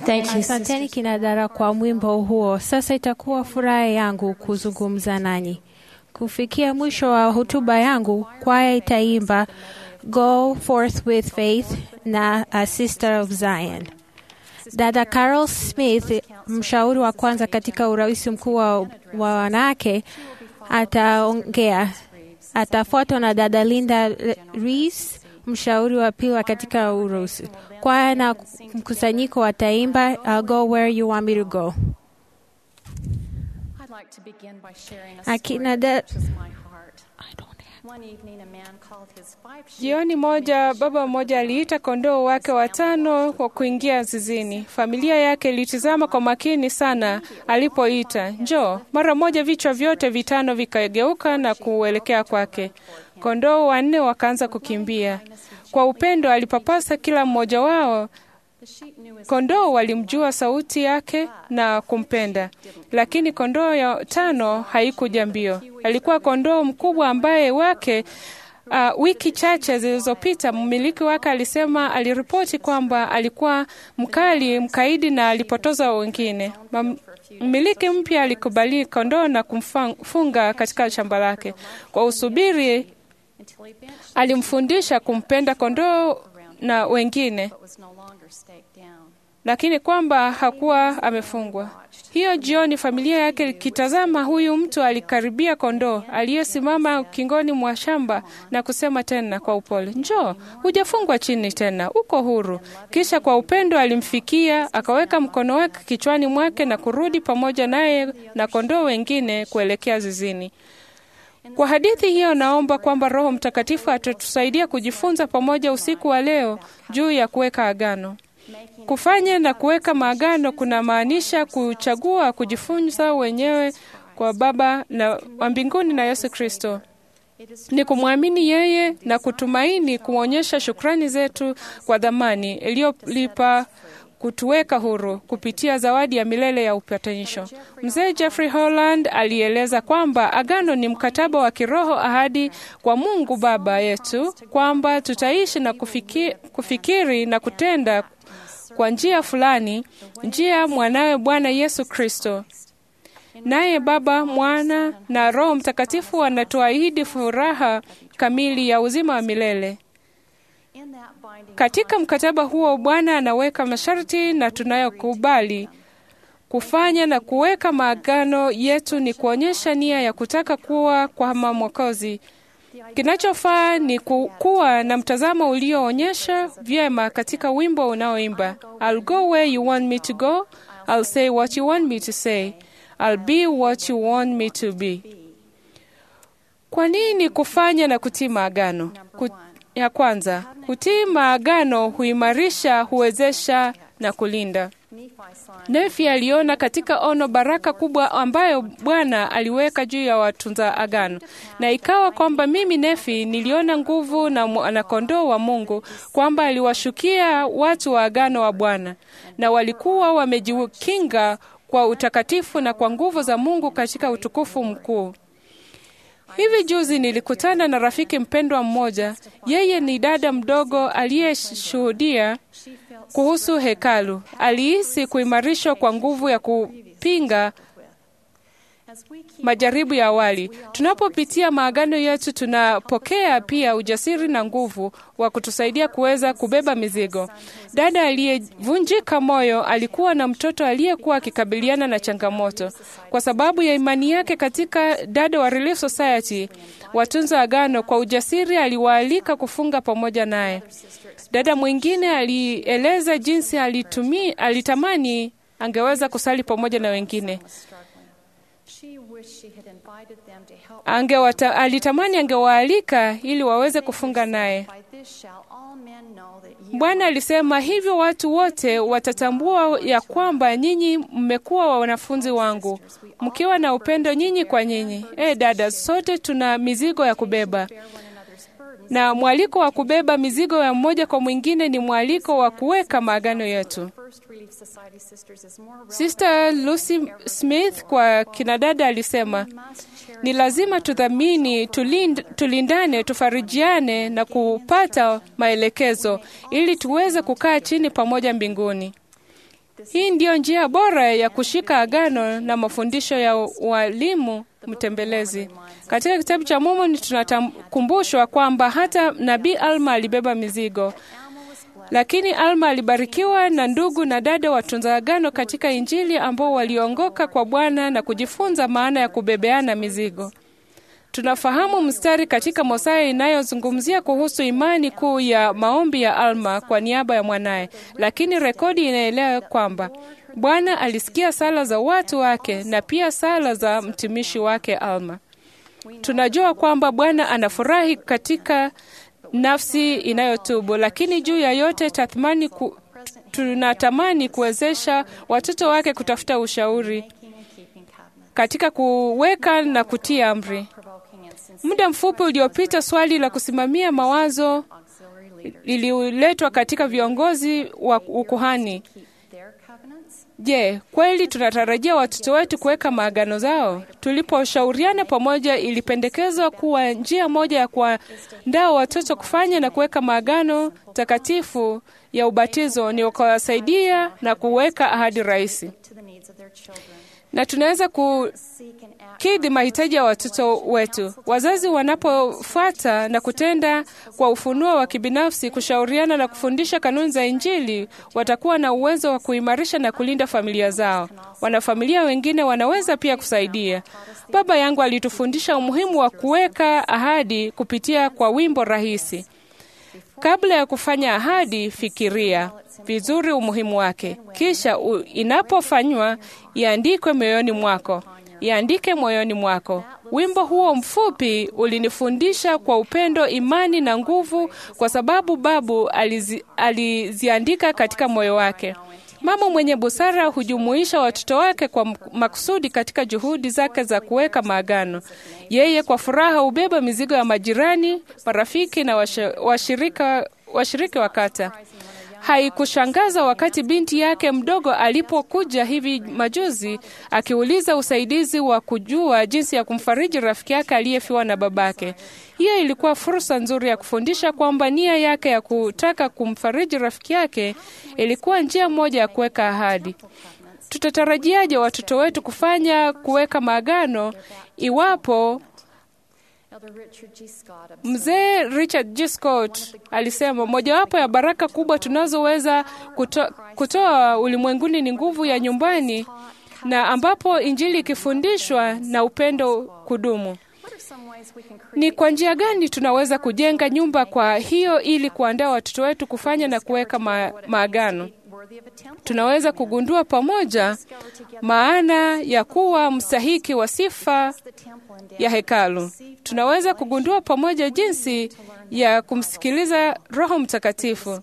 Thank you. Asanteni kina dada kwa mwimbo huo. Sasa itakuwa furaha yangu kuzungumza nanyi. Kufikia mwisho wa hotuba yangu, kwaya itaimba Go Forth with Faith na A Sister of Zion. Dada Carol Smith, mshauri wa kwanza katika urais mkuu wa wanawake, ataongea. Atafuatwa na dada Linda Rees, mshauri wa pili katika urais. Kwaya na mkusanyiko wataimba I'll go where you want me to go. Akina Jioni moja, baba mmoja aliita kondoo wake 5 kwa kuingia zizini. Familia yake ilitizama kwa makini sana alipoita, njoo. Mara moja vichwa vyote 5 vikageuka na kuelekea kwake. Kondoo 4 wakaanza kukimbia. Kwa upendo alipapasa kila mmoja wao. Kondoo walimjua sauti yake na kumpenda, lakini kondoo ya 5 haikuja mbio. Alikuwa kondoo mkubwa ambaye wiki chache zilizopita mmiliki wake alisema aliripoti kwamba alikuwa mkali, mkaidi na alipotoza wengine. Mmiliki mpya alikubali kondoo na kumfunga katika shamba lake. Kwa usubiri alimfundisha kumpenda kondoo na wengine, lakini kwamba hakuwa amefungwa. Hiyo jioni familia yake ikitazama, huyu mtu alikaribia kondoo aliyesimama ukingoni mwa shamba na kusema tena kwa upole, njoo, hujafungwa chini tena, uko huru. Kisha kwa upendo alimfikia, akaweka mkono wake kichwani mwake na kurudi pamoja naye na kondoo wengine kuelekea zizini. Kwa hadithi hiyo naomba kwamba Roho Mtakatifu atatusaidia kujifunza pamoja usiku wa leo juu ya kuweka agano. Kufanya na kuweka maagano kuna maanisha kuchagua kujifunza wenyewe kwa Baba wa mbinguni na Yesu Kristo. Ni kumwamini yeye na kutumaini kuonyesha shukrani zetu kwa dhamani iliyolipa kutuweka huru kupitia zawadi ya milele ya upatanisho. Mzee Jeffrey Holland alieleza kwamba agano ni mkataba wa kiroho, ahadi kwa Mungu Baba yetu kwamba tutaishi na kufikiri na kutenda kwa njia fulani, njia mwanawe Bwana Yesu Kristo. Naye Baba, Mwana na Roho Mtakatifu wanatuahidi furaha kamili ya uzima wa milele. Katika mkataba huo Bwana anaweka masharti na tunayokubali kufanya na kuweka maagano yetu ni kuonyesha nia ya kutaka kuwa kama Mwokozi. Kinachofaa ni kuwa na mtazamo ulioonyesha vyema katika wimbo unaoimba I'll go where you want me to go, I'll say what you want me to say, I'll be what you want me to be. Kwa nini kufanya na kutii maagano? Ya kwanza, kutii maagano huimarisha, huwezesha na kulinda. Nefi aliona katika ono baraka kubwa ambayo Bwana aliweka juu ya watunza agano. Na ikawa kwamba mimi Nefi niliona nguvu na kondoo wa Mungu kwamba aliwashukia watu wa agano wa Bwana, na walikuwa wamejikinga kwa utakatifu na kwa nguvu za Mungu katika utukufu mkuu. Hivi juzi nilikutana na rafiki mpendwa mmoja. Yeye ni dada mdogo aliyeshuhudia kuhusu hekalu. Alihisi kuimarishwa kwa nguvu ya kupinga majaribu ya awali. Tunapopitia maagano yetu tunapokea pia ujasiri na nguvu wa kutusaidia kuweza kubeba mizigo. Dada aliyevunjika moyo alikuwa na mtoto aliyekuwa akikabiliana na changamoto. Kwa sababu ya imani yake katika Dada wa Relief Society, watunza agano, kwa ujasiri aliwaalika kufunga pamoja naye. Dada mwingine alieleza jinsi alitamani angeweza kusali pamoja na wengine. Alitamani angewaalika ili waweze kufunga naye. Bwana alisema, hivyo watu wote watatambua ya kwamba nyinyi mmekuwa wanafunzi wangu, mkiwa na upendo nyinyi kwa nyinyi. Dada, sote tuna mizigo ya kubeba. Na mwaliko wa kubeba mizigo ya mmoja kwa mwingine ni mwaliko wa kuweka maagano yetu. Sister Lucy Smith kwa kinadada alisema, ni lazima tudhamini, tulindane, tufarijiane na kupata maelekezo ili tuweze kukaa chini pamoja mbinguni. Hii ndiyo njia bora ya kushika agano na mafundisho ya walimu mtembelezi. Katika kitabu cha Mormoni tunakumbushwa kwamba hata nabii Alma alibeba mizigo. Lakini Alma alibarikiwa na ndugu na dada watunza agano katika Injili ambao waliongoka kwa Bwana na kujifunza maana ya kubebeana mizigo. Tunafahamu mstari katika Mosaya inayozungumzia kuhusu imani kuu ya maombi ya Alma kwa niaba ya mwanaye, lakini rekodi inaeleza kwamba Bwana alisikia sala za watu wake na pia sala za mtumishi wake Alma. Tunajua kwamba Bwana anafurahi katika nafsi inayotubu, lakini juu ya yote tunatamani kuwezesha watoto wake kutafuta ushauri katika kuweka na kutia amri. Muda mfupi uliopita, swali la kusimamia mawazo lililetwa katika viongozi wa ukuhani. Je, kweli tunatarajia watoto wetu kuweka maagano zao? Tuliposhauriana pamoja, ilipendekezwa kuwa njia moja ya kuandaa watoto kufanya na kuweka maagano takatifu ya ubatizo ni kuwasaidia na kuweka ahadi rahisi. Na tunaweza kukidhi mahitaji ya watoto wetu. Wazazi wanapofuata na kutenda kwa ufunuo wa kibinafsi, kushauriana na kufundisha kanuni za Injili, watakuwa na uwezo wa kuimarisha na kulinda familia zao. Wanafamilia wengine wanaweza pia kusaidia. Baba yangu alitufundisha umuhimu wa kuweka ahadi kupitia kwa wimbo rahisi. Kabla ya kufanya ahadi, fikiria vizuri umuhimu wake. Kisha inapofanywa, iandikwe moyoni mwako. Iandike moyoni mwako. Wimbo huo mfupi ulinifundisha kwa upendo, imani na nguvu, kwa sababu babu aliziandika katika moyo wake. Mama mwenye busara hujumuisha watoto wake kwa makusudi katika juhudi zake za kuweka maagano. Yeye kwa furaha hubeba mizigo ya majirani, marafiki na washiriki wa kata. Haikushangaza wakati binti yake mdogo alipokuja hivi majuzi akiuliza usaidizi wa kujua jinsi ya kumfariji rafiki yake aliyefiwa na babake. Hiyo ilikuwa fursa nzuri ya kufundisha kwamba nia yake ya kutaka kumfariji rafiki yake ilikuwa njia moja ya kuweka ahadi. Tutatarajiaje watoto wetu kuweka maagano iwapo Mzee Richard G. Scott alisema mojawapo ya baraka kubwa tunazoweza kutoa ulimwenguni ni nguvu ya nyumbani, na ambapo Injili ikifundishwa na upendo kudumu. Ni kwa njia gani tunaweza kujenga nyumba kwa hiyo ili kuandaa watoto wetu kufanya na kuweka maagano? Tunaweza kugundua pamoja maana ya kuwa mstahiki wa sifa ya hekalu. Tunaweza kugundua pamoja jinsi ya kumsikiliza Roho Mtakatifu.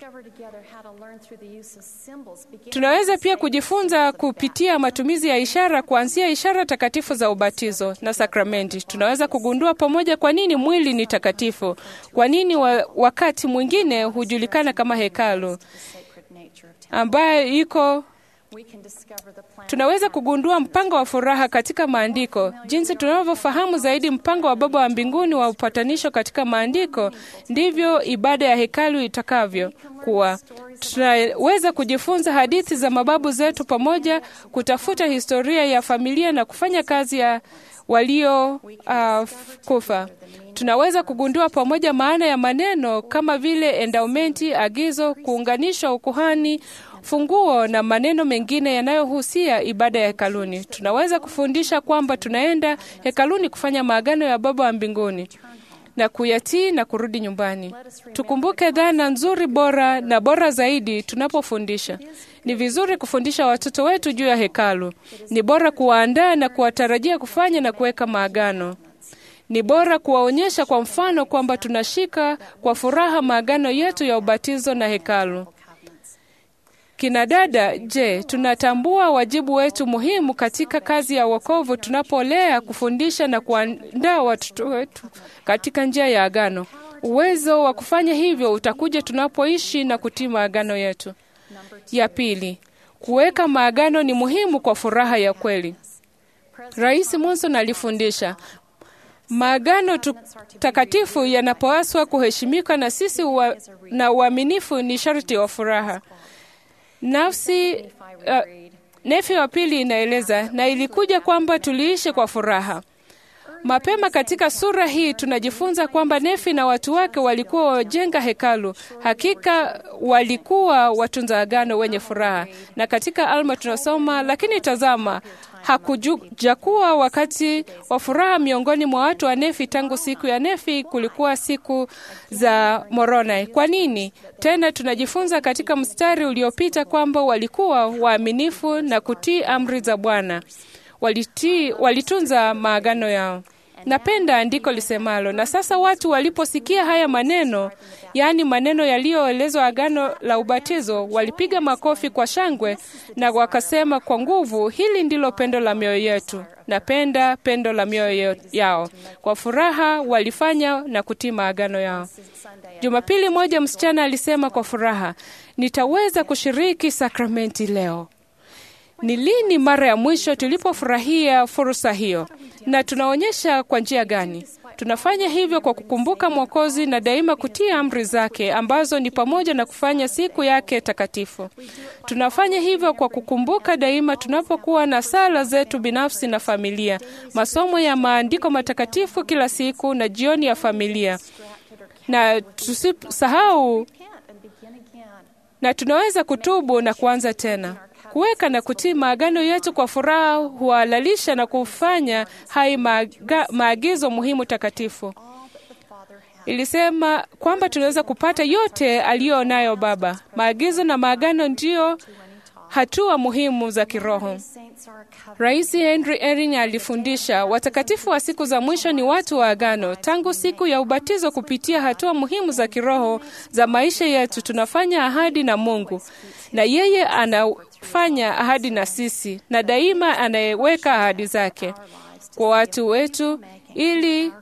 Tunaweza pia kujifunza kupitia matumizi ya ishara, kuanzia ishara takatifu za ubatizo na sakramenti. Tunaweza kugundua pamoja kwa nini mwili ni takatifu, kwa nini wakati mwingine hujulikana kama hekalu ambayo iko. Tunaweza kugundua mpango wa furaha katika maandiko. Jinsi tunavyofahamu zaidi mpango wa Baba wa mbinguni wa upatanisho katika maandiko, ndivyo ibada ya hekalu itakavyo kuwa. Tunaweza kujifunza hadithi za mababu zetu pamoja, kutafuta historia ya familia na kufanya kazi ya kufa. Tunaweza kugundua pamoja maana ya maneno kama vile endaumenti, agizo, kuunganishwa ukuhani, funguo na maneno mengine yanayohusia ibada ya hekaluni. Tunaweza kufundisha kwamba tunaenda hekaluni kufanya maagano ya Baba wa mbinguni na kuyatii na kurudi nyumbani. Tukumbuke dhana nzuri bora na bora zaidi tunapofundisha. Ni vizuri kufundisha watoto wetu juu ya hekalu. Ni bora kuwaandaa na kuwatarajia kufanya na kuweka maagano. Ni bora kuwaonyesha kwa mfano kwamba tunashika kwa furaha maagano yetu ya ubatizo na hekalu. Kina dada, je, tunatambua wajibu wetu muhimu katika kazi ya wokovu tunapolea, kufundisha na kuandaa watoto wetu katika njia ya agano? Uwezo wa kufanya hivyo utakuja tunapoishi na kutii maagano yetu. Ya pili, kuweka maagano ni muhimu kwa furaha ya kweli. Rais Monson alifundisha maagano takatifu yanapaswa kuheshimika, na sisi na uaminifu ni sharti wa furaha. Nefi wa pili inaeleza, na ilikuja kwamba tuliishi kwa furaha. Mapema katika sura hii tunajifunza kwamba Nefi na watu wake walikuwa wajenga hekalu. Hakika walikuwa watunza agano wenye furaha. Na katika Alma tunasoma, lakini tazama, hakujakuwa wakati wa furaha miongoni mwa watu wa Nefi tangu siku ya Nefi kulikuwa siku za Moroni. Kwa nini? Tena tunajifunza katika mstari uliopita kwamba walikuwa waaminifu na kutii amri za Bwana. Walitunza maagano yao. Napenda andiko lisemalo, na sasa watu waliposikia haya maneno, yaani maneno yaliyoelezwa agano la ubatizo, walipiga makofi kwa shangwe na wakasema kwa nguvu, hili ndilo pendo la mioyo yetu. Napenda pendo la mioyo yao. Kwa furaha walifanya na kutii maagano yao. Jumapili moja msichana alisema kwa furaha, nitaweza kushiriki sakramenti leo. Ni lini mara ya mwisho tulipofurahia fursa hiyo? Na tunaonyesha kwa njia gani? Tunafanya hivyo kwa kukumbuka Mwokozi na daima kutii amri zake ambazo ni pamoja na kufanya siku yake takatifu. Tunafanya hivyo kwa kukumbuka daima tunapokuwa na sala zetu binafsi na familia, masomo ya maandiko matakatifu kila siku na jioni ya familia. Na tusisahau, na tunaweza kutubu na kuanza tena. Kuweka na kutii maagano yetu kwa furaha huhalalisha na kufanya hai maagizo muhimu takatifu. Ilisema kwamba tunaweza kupata yote aliyo nayo Baba. Maagizo na maagano ndio hatua muhimu za kiroho. Rais Henry Eyring alifundisha, watakatifu wa siku za mwisho ni watu wa agano. Tangu siku ya ubatizo kupitia hatua muhimu za kiroho za maisha yetu, tunafanya ahadi na Mungu. Na yeye anafanya ahadi na sisi, na daima anayeweka ahadi zake kwa watu wetu ili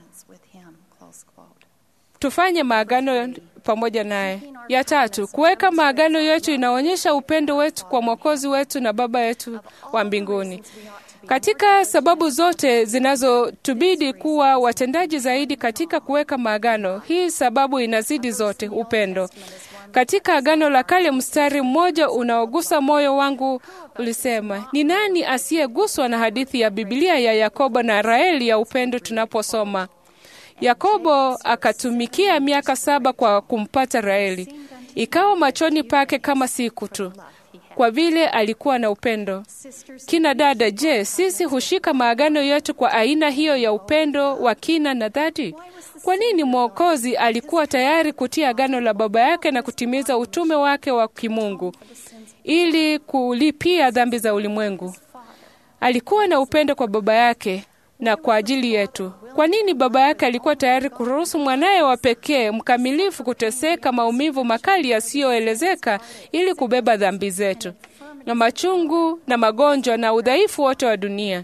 tufanye maagano pamoja naye. Ya tatu, kuweka maagano yetu inaonyesha upendo wetu kwa Mwokozi wetu na Baba yetu wa mbinguni. Katika sababu zote zinazotubidi kuwa watendaji zaidi katika kuweka maagano, hii sababu inazidi zote, upendo. Katika Agano la Kale, mstari mmoja unaogusa moyo wangu ulisema, ni nani asiyeguswa na hadithi ya Biblia ya Yakobo na Raheli ya upendo tunaposoma? Yakobo akatumikia miaka 7 kwa kumpata Raheli. Ikawa machoni pake kama siku tu, kwa vile alikuwa na upendo. Kina dada, je, sisi hushika maagano yetu kwa aina hiyo ya upendo wa kina na dhati? Kwa nini Mwokozi alikuwa tayari kutia agano la Baba yake na kutimiza utume wake wa kimungu ili kulipia dhambi za ulimwengu? Alikuwa na upendo kwa Baba yake na kwa ajili yetu. Kwa nini Baba yake alikuwa tayari kuruhusu mwanaye wa pekee mkamilifu kuteseka maumivu makali yasiyoelezeka ili kubeba dhambi zetu na machungu na magonjwa na udhaifu wote wa dunia?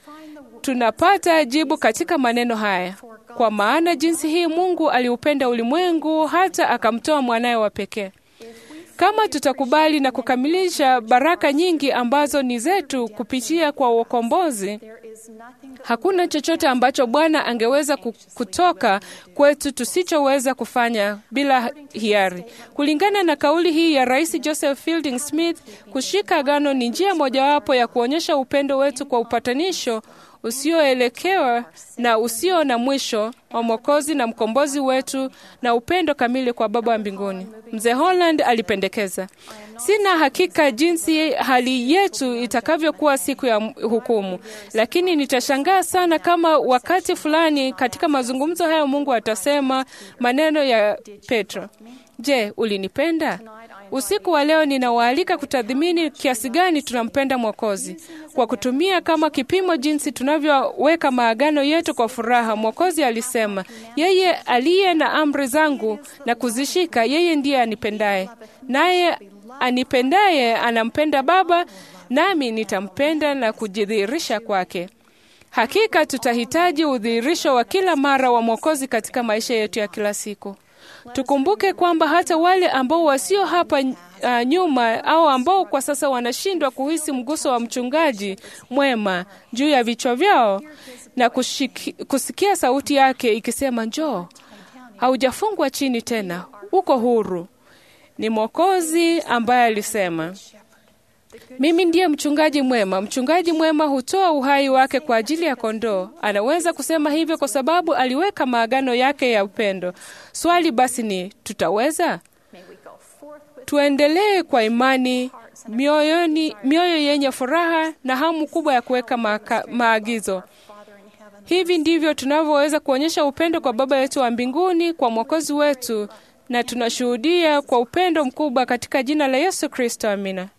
Tunapata jibu katika maneno haya: kwa maana jinsi hii Mungu aliupenda ulimwengu hata akamtoa mwanaye wa pekee. Kama tutakubali na kukamilisha baraka nyingi ambazo ni zetu kupitia kwa ukombozi, hakuna chochote ambacho Bwana angeweza kutoka kwetu tusichoweza kufanya bila hiari. Kulingana na kauli hii ya Rais Joseph Fielding Smith, kushika agano ni njia mojawapo ya kuonyesha upendo wetu kwa upatanisho usioelekewa na usio na mwisho wa Mwokozi na mkombozi wetu na upendo kamili kwa Baba wa mbinguni. Mzee Holland alipendekeza, sina hakika jinsi hali yetu itakavyokuwa siku ya hukumu, lakini nitashangaa sana kama wakati fulani katika mazungumzo haya Mungu atasema maneno ya Petro, je, ulinipenda? Usiku wa leo ninawaalika kutathmini kiasi gani tunampenda Mwokozi kwa kutumia kama kipimo jinsi tunavyoweka maagano yetu kwa furaha. Mwokozi alisema, yeye aliye na amri zangu na kuzishika, yeye ndiye anipendaye, naye anipendaye anampenda Baba, nami nitampenda na kujidhihirisha kwake. Hakika tutahitaji udhihirisho wa kila mara wa Mwokozi katika maisha yetu ya kila siku. Tukumbuke kwamba hata wale ambao wasio hapa nyuma au ambao kwa sasa wanashindwa kuhisi mguso wa mchungaji mwema juu ya vichwa vyao na kusikia sauti yake ikisema, njoo, haujafungwa chini tena, uko huru. Ni Mwokozi ambaye alisema, mimi ndiye mchungaji mwema. Mchungaji mwema hutoa uhai wake kwa ajili ya kondoo. Anaweza kusema hivyo kwa sababu aliweka maagano yake ya upendo. Swali basi ni, tutaweza? Tuendelee kwa imani, mioyo yenye furaha na hamu kubwa ya kuweka maagizo. Hivi ndivyo tunavyoweza kuonyesha upendo kwa Baba yetu wa mbinguni, kwa Mwokozi wetu, na tunashuhudia kwa upendo mkubwa katika jina la Yesu Kristo. Amina.